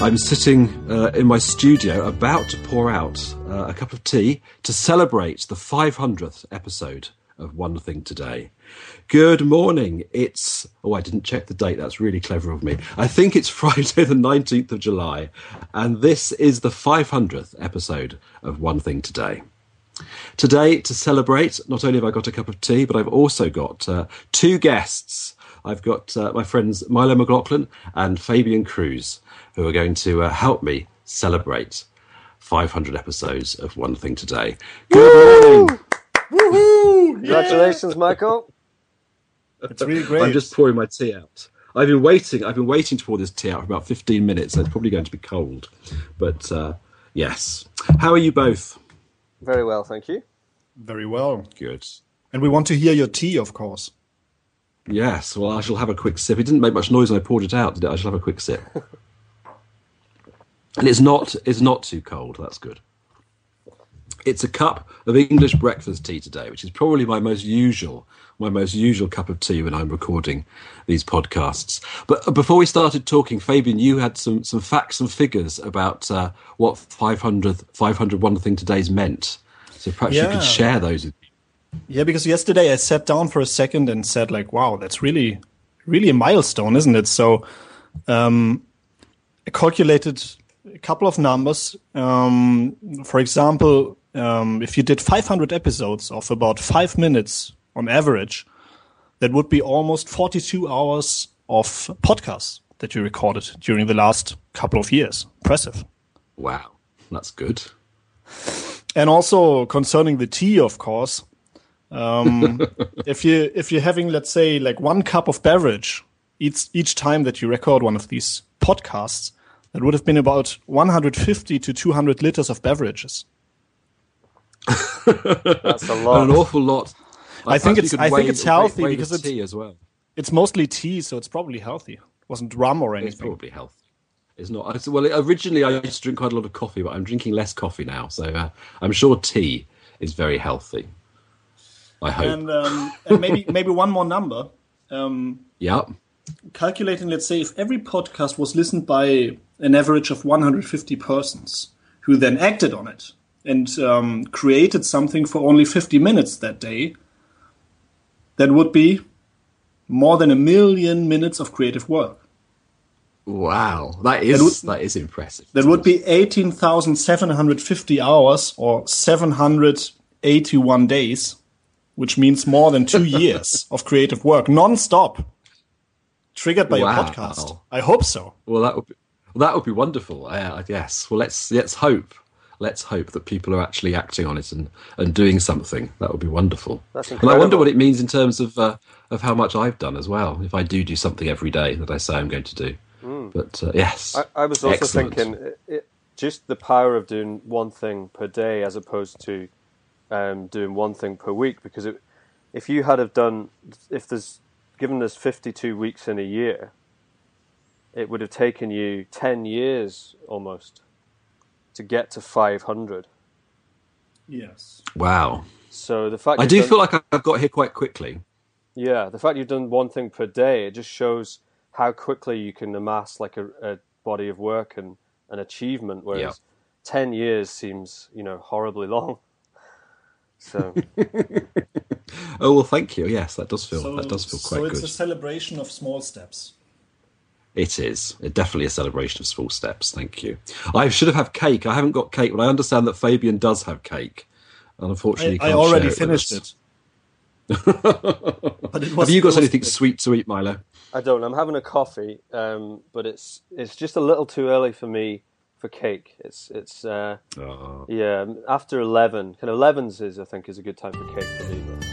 I'm sitting in my studio about to pour out a cup of tea to celebrate the 500th episode of One Thing Today. Good morning. It's... Oh, I didn't check the date. That's really clever of me. I think it's Friday the 19th of July, and this is the 500th episode of One Thing Today. Today, to celebrate, not only have I got a cup of tea, but I've also got two guests. I've got my friends Milo McLaughlin and Fabian Cruz, who are going to help me celebrate 500 episodes of One Thing Today. Good morning! Woohoo! Congratulations, Michael. It's really great. I'm just pouring my tea out. I've been waiting to pour this tea out for about 15 minutes, so it's probably going to be cold. But, yes. How are you both? Very well, thank you. Very well. Good. And we want to hear your tea, of course. Yes, well, I shall have a quick sip. It didn't make much noise when I poured it out, did it? I shall have a quick sip. And it's not too cold. That's good. It's a cup of English breakfast tea today, which is probably my most usual cup of tea when I'm recording these podcasts. But before we started talking, Fabian, you had some facts and figures about what 500 One Thing Today's meant. So perhaps you could share those with me. Yeah, because yesterday I sat down for a second and said, like, wow, that's really, really a milestone, isn't it? So I calculated a couple of numbers. For example, if you did 500 episodes of about 5 minutes on average, that would be almost 42 hours of podcasts that you recorded during the last couple of years. Impressive. Wow, that's good. And also concerning the tea, of course, if you're having, let's say, like 1 cup of beverage each time that you record one of these podcasts, that would have been about 150 to 200 liters of beverages. That's a lot. An awful lot. I think it's healthy because it's tea as well. It's mostly tea, so it's probably healthy. It wasn't rum or anything. It's probably healthy. It's not. Well, originally I used to drink quite a lot of coffee, but I'm drinking less coffee now. So I'm sure tea is very healthy. I hope. And maybe one more number. Yeah. Calculating, let's say, if every podcast was listened by an average of 150 persons who then acted on it and created something for only 50 minutes that day, that would be more than 1 million minutes of creative work. Wow, that is impressive. That would be 18,750 hours or 781 days, which means more than 2 years of creative work, non-stop, triggered by your podcast. I hope so. Well, that would be wonderful. Yes. Well, let's hope. Let's hope that people are actually acting on it and doing something. That would be wonderful. That's incredible. And I wonder what it means in terms of how much I've done as well. If I do something every day that I say I'm going to do. But yes, I was also excellent. thinking just the power of doing one thing per day as opposed to doing one thing per week. Because if there's 52 weeks in a year, it would have taken you 10 years almost to get to 500. Yes. Wow. So the fact I do feel like I've got here quite quickly. Yeah, the fact you've done one thing per day, it just shows how quickly you can amass like a body of work and an achievement, whereas 10 years seems, horribly long. So Oh well, thank you. Yes, that does feel quite good. So it's a celebration of small steps. It is. It's definitely a celebration of small steps. Thank you. I should have cake. I haven't got cake, but I understand that Fabian does have cake. And unfortunately, I already finished it. But have you got anything sweet to eat, Milo? I don't. I'm having a coffee, but it's just a little too early for me for cake. It's after 11. Kind of 11's I think is a good time for cake for me. But.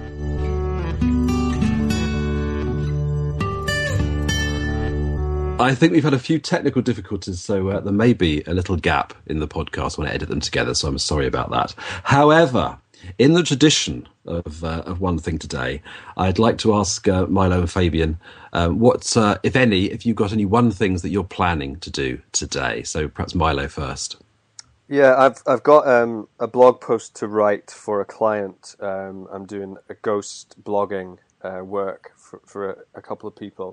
I think we've had a few technical difficulties, so there may be a little gap in the podcast when I edit them together, so I'm sorry about that. However, in the tradition of One Thing Today, I'd like to ask Milo and Fabian, what, if you've got any one things that you're planning to do today. So perhaps Milo first. Yeah, I've got a blog post to write for a client. I'm doing a ghost blogging work for a couple of people.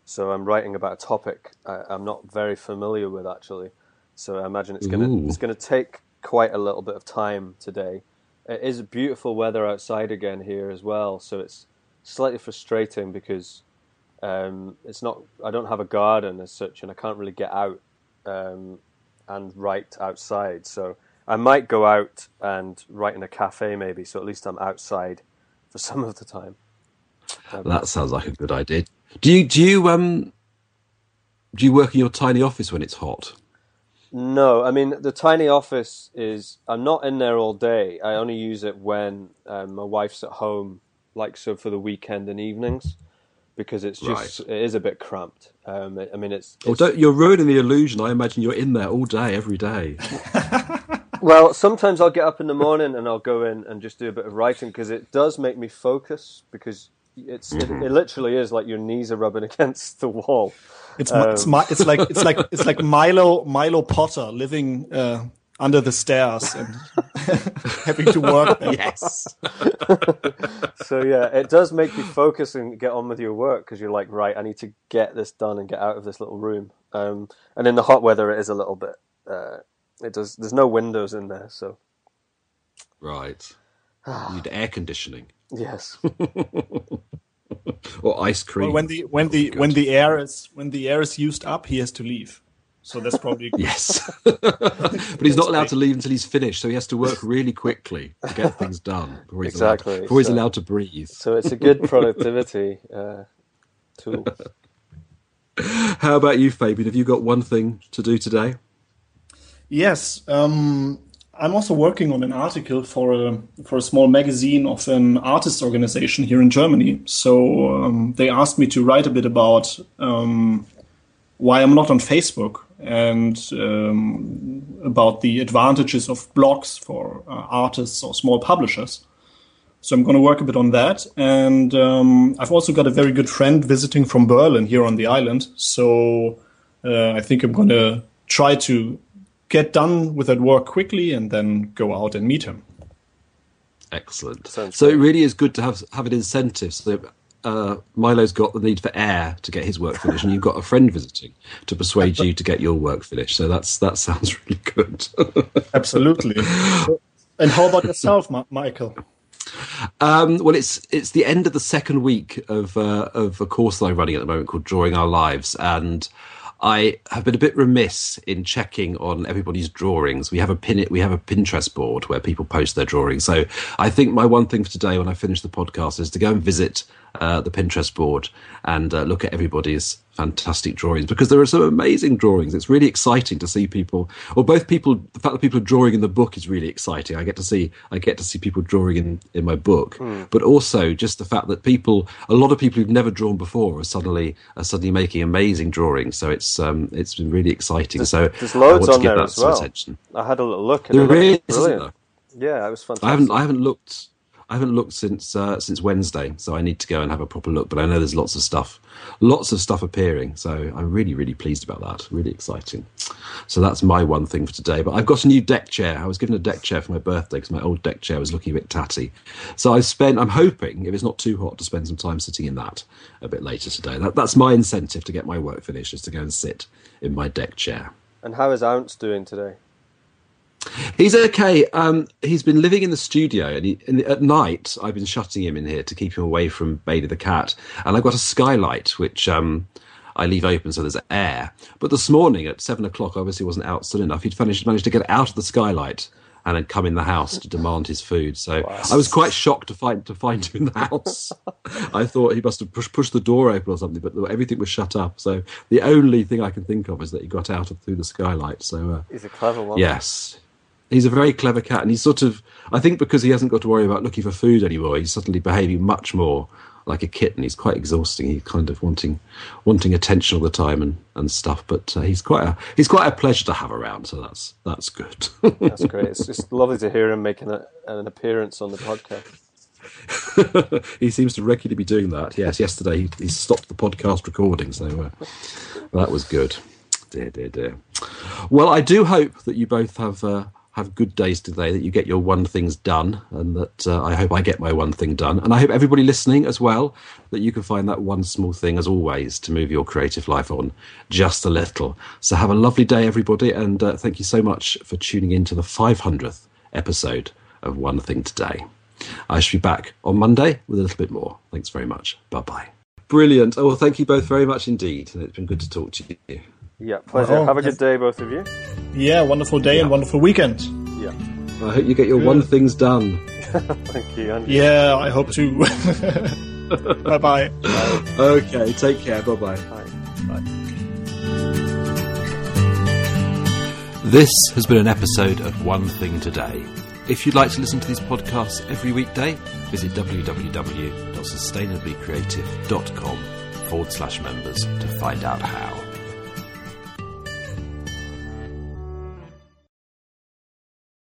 So I'm writing about a topic I'm not very familiar with, actually. So I imagine it's gonna take quite a little bit of time today. It is beautiful weather outside again here as well, so it's slightly frustrating because it's not. I don't have a garden as such, and I can't really get out and write outside. So I might go out and write in a cafe maybe, so at least I'm outside for some of the time. That sounds like a good idea. Do you work in your tiny office when it's hot? No, I mean the tiny office is. I'm not in there all day. I only use it when my wife's at home, like so for the weekend and evenings, because it's just It is a bit cramped. I mean it's you're ruining the illusion. I imagine you're in there all day, every day. Well, sometimes I'll get up in the morning and I'll go in and just do a bit of writing because it does make me focus because it literally is like your knees are rubbing against the wall. It's like Milo Potter living under the stairs and having to work there. Yes. So yeah, it does make you focus and get on with your work because you're like, right, I need to get this done and get out of this little room. And in the hot weather, it is a little bit. There's no windows in there, so. Right. You need air conditioning. Yes. Or ice cream. Well, when the air is used up, he has to leave. So that's probably good. Yes. But he's not allowed to leave until he's finished, so he has to work really quickly to get things done before he's allowed to breathe. So it's a good productivity tool. How about you, Fabian? Have you got one thing to do today? Yes. I'm also working on an article for a small magazine of an artist organization here in Germany. So they asked me to write a bit about why I'm not on Facebook and about the advantages of blogs for artists or small publishers. So I'm going to work a bit on that. And I've also got a very good friend visiting from Berlin here on the island. So I think I'm going to try to get done with that work quickly and then go out and meet him. Excellent. So it really is good to have an incentive. So Milo's got the need for air to get his work finished, and you've got a friend visiting to persuade you to get your work finished. So that sounds really good. Absolutely. And how about yourself, Michael? Well, it's the end of the second week of a course that I'm running at the moment called Drawing Our Lives, and I have been a bit remiss in checking on everybody's drawings. We have a Pinterest board where people post their drawings. So I think my one thing for today when I finish the podcast is to go and visit the Pinterest board and look at everybody's fantastic drawings, because there are some amazing drawings. It's really exciting to see people, or both people. The fact that people are drawing in the book is really exciting. I get to see people drawing in my book, but also just the fact that a lot of people who've never drawn before are suddenly making amazing drawings. So it's been really exciting. There's loads on there as well. Attention. I had a little look. And there really is, isn't there? Yeah, it was fantastic. I haven't looked since Wednesday, so I need to go and have a proper look. But I know there's lots of stuff appearing, so I'm really, really pleased about that. Really exciting. So that's my one thing for today. But I've got a new deck chair. I was given a deck chair for my birthday because my old deck chair was looking a bit tatty. So I'm hoping, if it's not too hot, to spend some time sitting in that a bit later today. That's my incentive to get my work finished, is to go and sit in my deck chair. And how is Ounce doing today? He's okay. He's been living in the studio, and at night I've been shutting him in here to keep him away from Bailey the cat. And I've got a skylight which I leave open so there's air. But this morning at 7 o'clock, obviously wasn't out soon enough. He'd managed to get out of the skylight and then come in the house to demand his food. So wow. I was quite shocked to find him in the house. I thought he must have pushed the door open or something, but everything was shut up. So the only thing I can think of is that he got out through the skylight. So he's a clever one. Yes. He's a very clever cat, and he's I think because he hasn't got to worry about looking for food anymore, he's suddenly behaving much more like a kitten. He's quite exhausting. He's kind of wanting attention all the time and stuff. But he's quite a pleasure to have around. So that's good. That's great. It's just lovely to hear him making an appearance on the podcast. He seems to regularly be doing that. Yes, yesterday he stopped the podcast recording, so that was good. Dear. Well, I do hope that you both have have good days today, that you get your one things done, and that I hope I get my one thing done. And I hope everybody listening as well, that you can find that one small thing, as always, to move your creative life on just a little. So have a lovely day, everybody, and thank you so much for tuning in to the 500th episode of One Thing Today. I shall be back on Monday with a little bit more. Thanks very much. Bye-bye. Brilliant. Oh, well, thank you both very much indeed. And it's been good to talk to you. Yeah, pleasure. Have a good day, both of you. Yeah, wonderful day and wonderful weekend. Yeah. I hope you get your one things done. Thank you, Andrew. Yeah, I hope to. Bye-bye. Okay, take care. Bye-bye. Bye. Bye. This has been an episode of One Thing Today. If you'd like to listen to these podcasts every weekday, visit www.sustainablycreative.com/members to find out how.